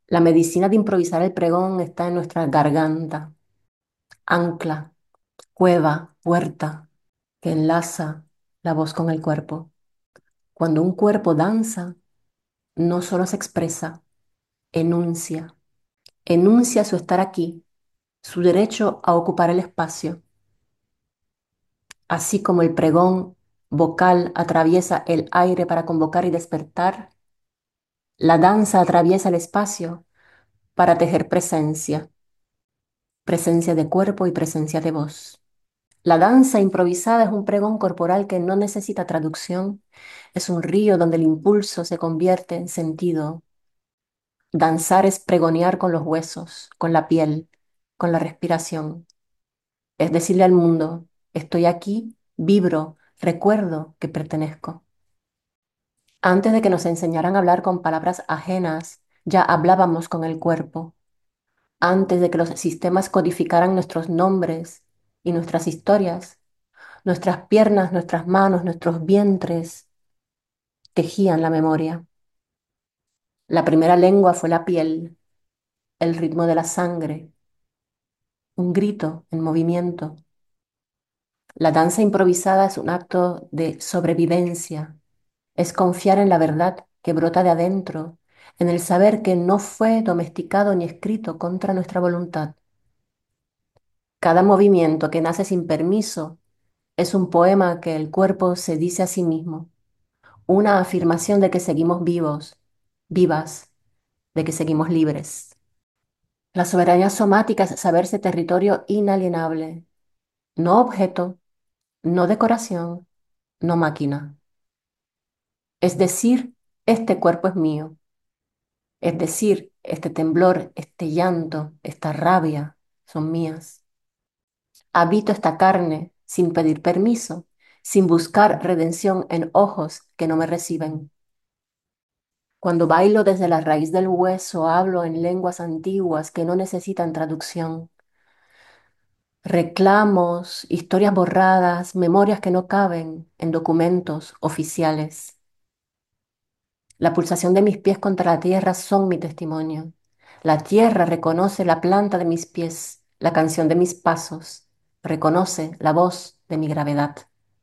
La medicina de improvisar el pregón está en nuestra garganta, ancla, cueva, puerta, que enlaza la voz con el cuerpo. Cuando un cuerpo danza, no solo se expresa, enuncia. Enuncia su estar aquí, su derecho a ocupar el espacio. Así como el pregón vocal atraviesa el aire para convocar y despertar, la danza atraviesa el espacio para tejer presencia, presencia de cuerpo y presencia de voz. La danza improvisada es un pregón corporal que no necesita traducción, es un río donde el impulso se convierte en sentido. Danzar es pregonear con los huesos, con la piel, con la respiración. Es decirle al mundo, estoy aquí, vibro, recuerdo que pertenezco. Antes de que nos enseñaran a hablar con palabras ajenas, ya hablábamos con el cuerpo. Antes de que los sistemas codificaran nuestros nombres y nuestras historias, nuestras piernas, nuestras manos, nuestros vientres tejían la memoria. La primera lengua fue la piel, el ritmo de la sangre, un grito en movimiento. La danza improvisada es un acto de sobrevivencia, es confiar en la verdad que brota de adentro, en el saber que no fue domesticado ni escrito contra nuestra voluntad. Cada movimiento que nace sin permiso es un poema que el cuerpo se dice a sí mismo, una afirmación de que seguimos vivos, vivas, de que seguimos libres. La soberanía somática es saberse territorio inalienable, no objeto, no decoración, no máquina. Es decir, este cuerpo es mío. Es decir, este temblor, este llanto, esta rabia son mías. Habito esta carne sin pedir permiso, sin buscar redención en ojos que no me reciben. Cuando bailo desde la raíz del hueso, hablo en lenguas antiguas que no necesitan traducción. Reclamos, historias borradas, memorias que no caben en documentos oficiales. La pulsación de mis pies contra la tierra son mi testimonio. La tierra reconoce la planta de mis pies, la canción de mis pasos, reconoce la voz de mi gravedad.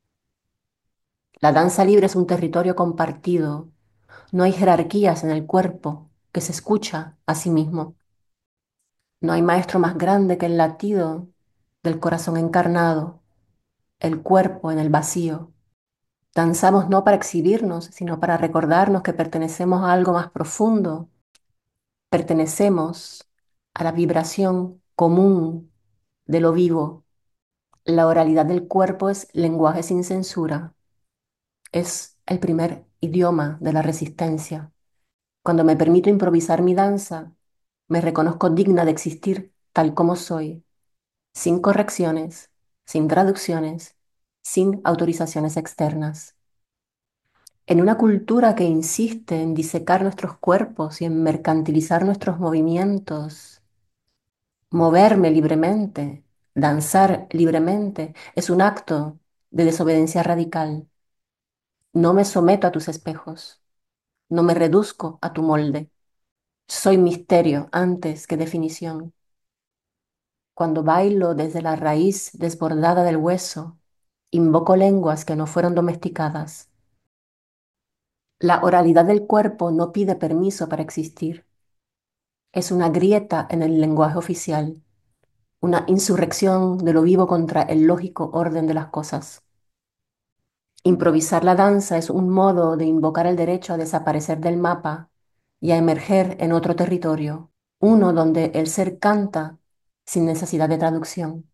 La danza libre es un territorio compartido. No hay jerarquías en el cuerpo que se escucha a sí mismo. No hay maestro más grande que el latido del corazón encarnado, el cuerpo en el vacío. Danzamos no para exhibirnos, sino para recordarnos que pertenecemos a algo más profundo. Pertenecemos a la vibración común de lo vivo. La oralidad del cuerpo es lenguaje sin censura. Es el primer idioma de la resistencia. Cuando me permito improvisar mi danza, me reconozco digna de existir tal como soy, sin correcciones, sin traducciones, sin autorizaciones externas. En una cultura que insiste en disecar nuestros cuerpos y en mercantilizar nuestros movimientos, moverme libremente, danzar libremente, es un acto de desobediencia radical. No me someto a tus espejos, no me reduzco a tu molde. Soy misterio antes que definición. Cuando bailo desde la raíz desbordada del hueso, invoco lenguas que no fueron domesticadas. La oralidad del cuerpo no pide permiso para existir. Es una grieta en el lenguaje oficial, una insurrección de lo vivo contra el lógico orden de las cosas. Improvisar la danza es un modo de invocar el derecho a desaparecer del mapa y a emerger en otro territorio, uno donde el ser canta sin necesidad de traducción.